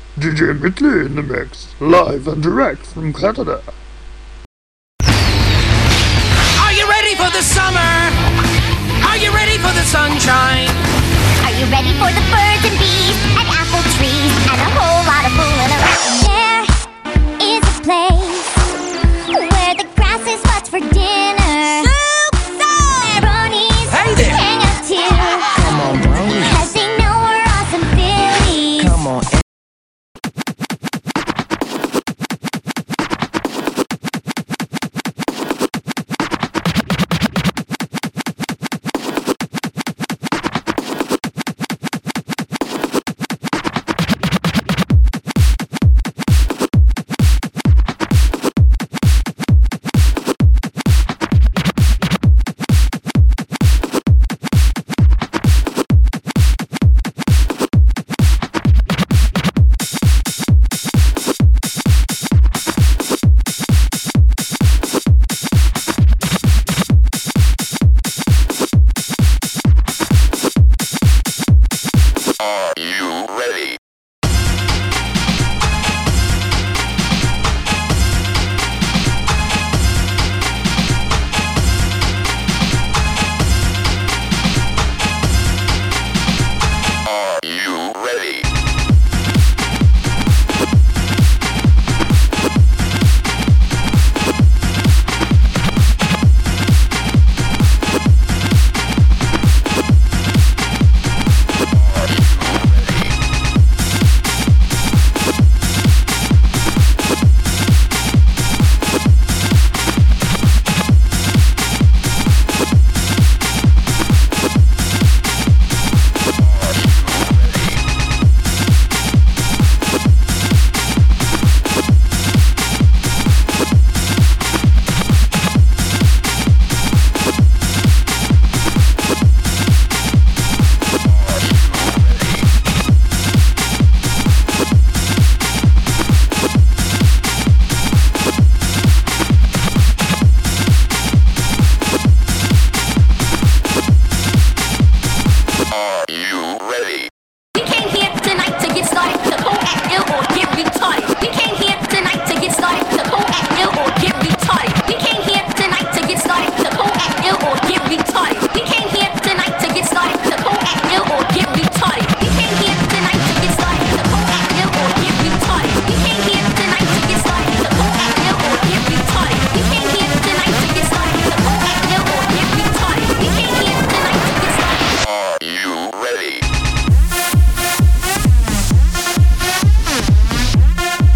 DJ Mitli in the mix, live and direct from Canada. Are you ready for the summer? Are you ready for the sunshine? Are you ready for the birds and bees and apple trees and a whole lot of fooling around? There is a place where the grass is what's for dinner. Where bronies Hey there. hang out too. Come on, bronies. 'Cause they know we're awesome Phillies. Come on. Are you ready? Are you ready? Are you ready? We came here tonight to get started, to go at ill or get retarded. We came here tonight to get started, to go at ill or get retarded. We came here tonight to get started, to go at ill or get retarded. We came here tonight to get started, to go at ill or get retarded. We came here tonight to get started, to go at ill or get retarded. We came here tonight to get started, to go at ill or get retarded. We came here tonight to get started, to go at ill or get retarded. We came here tonight to get started. Are you ready?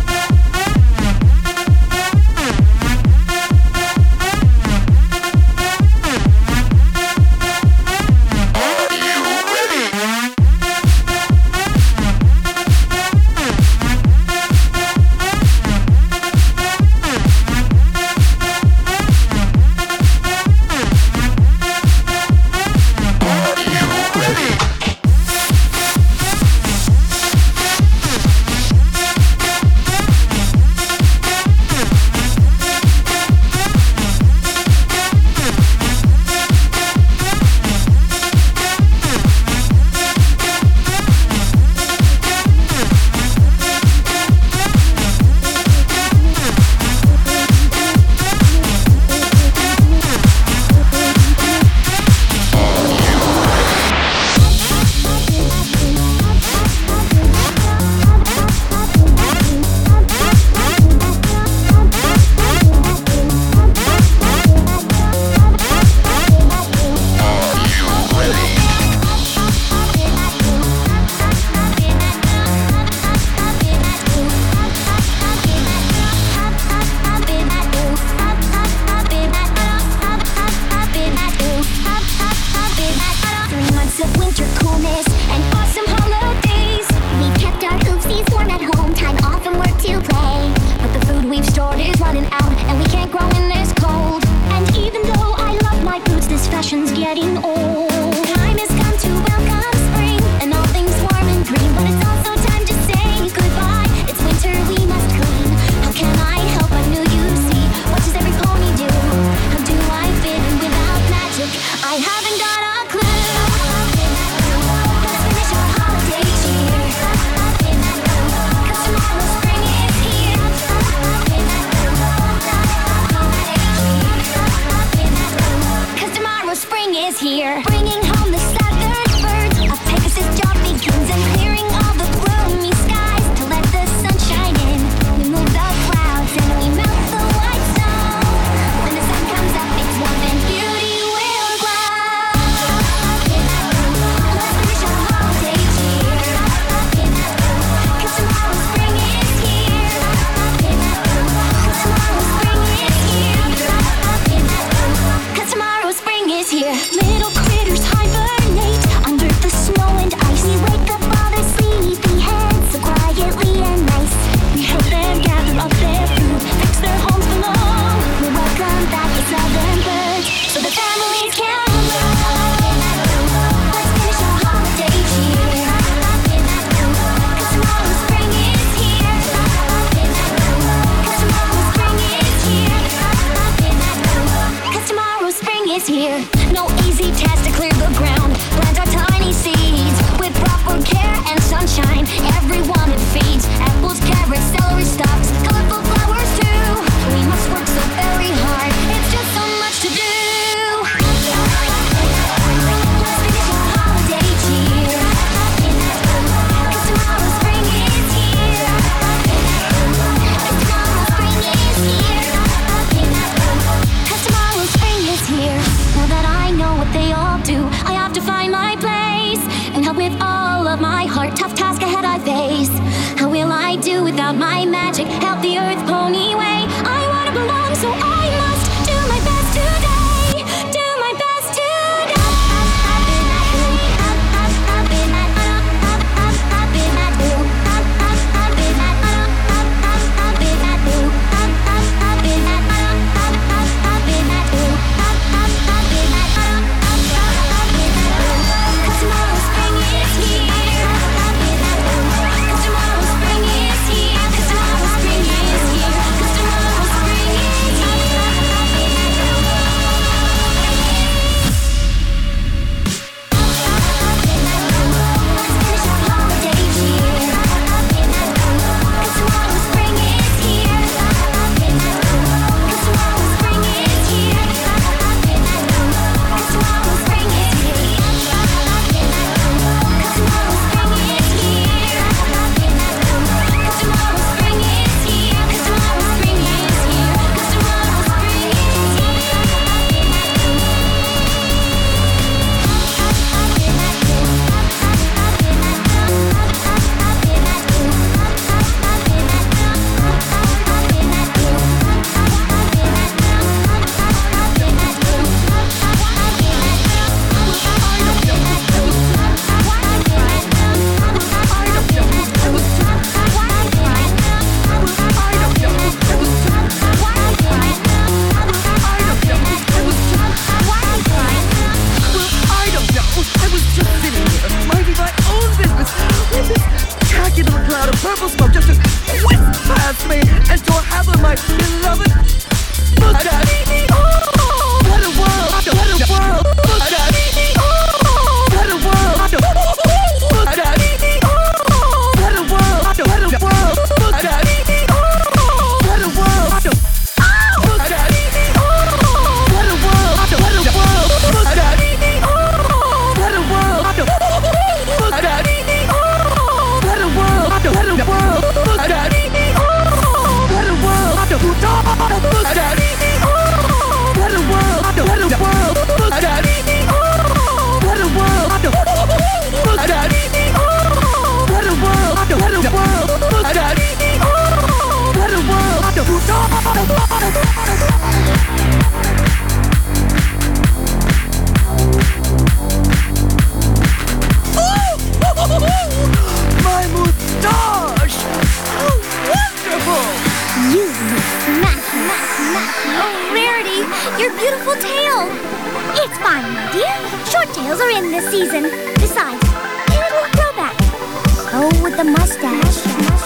without my magic, help the earth pony way. I wanna belong, so I must do my best today. Do my best today. My moustache! How wonderful! You oh, Rarity, your beautiful tail. It's fine, my dear. Short tails are in this season. Besides, it will grow back. So with the mustache.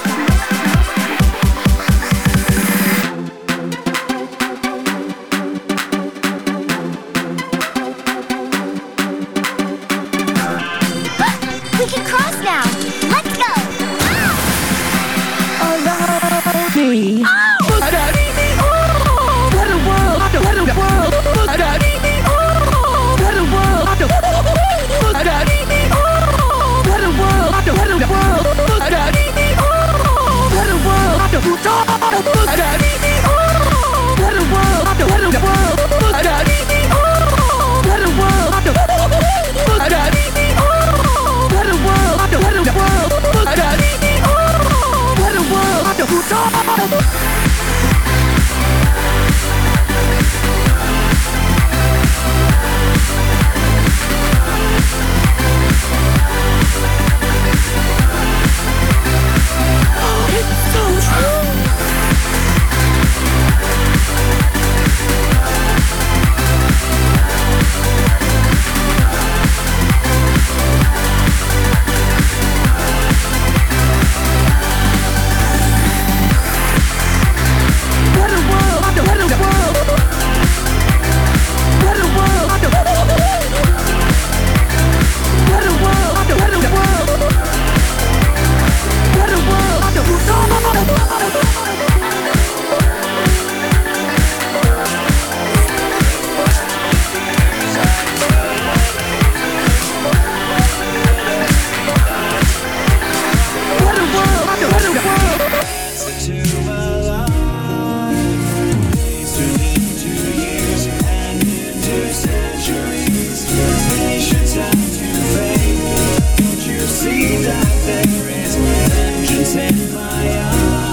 We can cross now. Let's go. Allow me. See that there is vengeance in my eyes.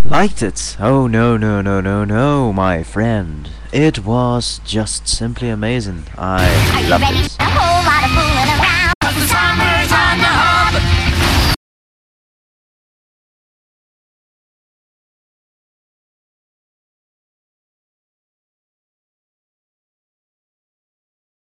Liked it? Oh no, no, no, no, no, my friend. It was just simply amazing. Are I you loved ready it. to hold